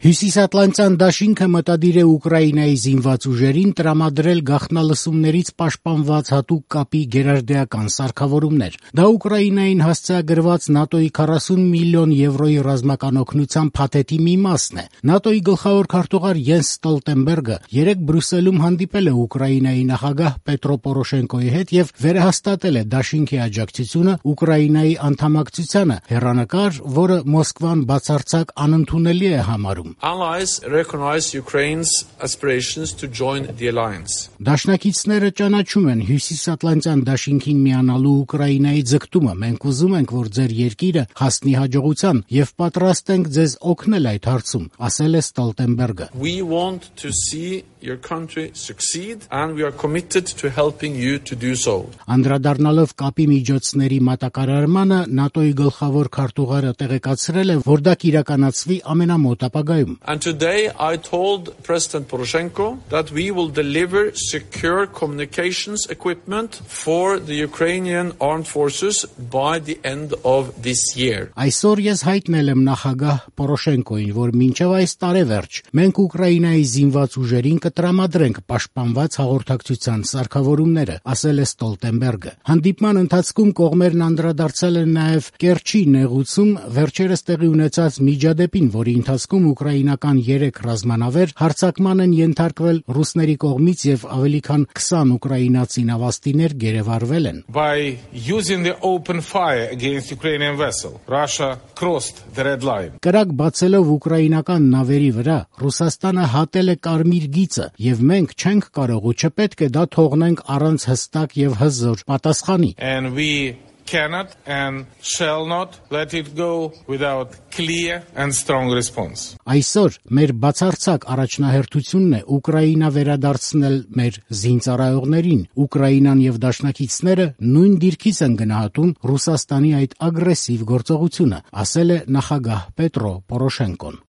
Հյուսիսատլանտյան դաշինքը մտադիր է Ուկրաինայի զինված ուժերին տրամադրել գաղտնալսումներից պաշտպանված հատուկ կապի գերարդեական սարքավորումներ։ Դա Ուկրաինային հասցեագրված ՆԱՏՕ-ի 40 միլիոն եվրոյի ռազմական օգնության փաթեթի մի մասն է։ ՆԱՏՕ-ի գլխավոր քարտուղար Յենս Ստոլտենբերգը երեկ Բրյուսելում հանդիպել է Ուկրաինայի նախագահ Պետրո Պորոշենկոյի հետ եւ վերահաստատել է դաշինքի աջակցությունը Ուկրաինայի անդամակցությանը, հեռանկար, որը Մոսկվան բացարձակ անընդունելի է համարում։ Allies recognize Ukraine's aspirations to join the alliance. Դաշնակիցները ճանաչում են Հյուսիսատլանտյան դաշինքին միանալու Ուկրաինայի ձգտումը։ Մենք ուզում ենք, որ ձեր երկիրը հասնի հաջողության եւ պատրաստ ենք ձեզ օգնել այդ հարցում, ասել է Ստոլտենբերգը։ We want to see your country succeed and we are committed to helping you to do so. Անդրադառնալով կապի միջոցների մատակարարմանը ՆԱՏՕ-ի գլխավոր քարտուղարը տեղեկացրել է, որ դա կիրականացվի ամենամոտ ապագայում։ And today I told President Poroshenko that we will deliver secure communications equipment for the Ukrainian armed forces by the end of this year. Այսօր ես հայտնել եմ նախագահ Պորոշենկոին, որ մինչև այս տարեվերջ մենք Ուկրաինայի զինված ուժերին կտրամադրենք պաշտպանված հաղորդակցության սարքավորումները, ասել է Ստոլտենբերգը։ Հանդիպման ընթացքում կողմերն անդրադարձել են նաև Կերչի նեղուցում վերջերս տեղի ունեցած միջադեպին, որի ընթացքում ուկրաինական 3 ռազմանավեր հարձակման են ենթարկվել ռուսների կողմից եւ ավելի քան 20 ուկրաինացի նավաստիներ գերեվարվել են։ By using the open fire against Ukrainian vessel, Russia crossed the red line. Կրակ բացելով ուկրաինական նավերի վրա Ռուսաստանը հատել է կարմիր գիծը եւ մենք չենք կարող ու չպետք է դա թողնենք առանց հստակ եւ հզոր պատասխանի։ And we cannot and shall not let it go without clear and strong response. Այսօր մեր բացարձակ առաջնահերթությունն է Ուկրաինա վերադարձնել մեր զինծառայողներին։ Ուկրաինան եւ դաշնակիցները նույն դիրքից են գնահատում Ռուսաստանի այդ ագրեսիվ գործողությունը, ասել է նախագահ Պետրո Պորոշենկոն։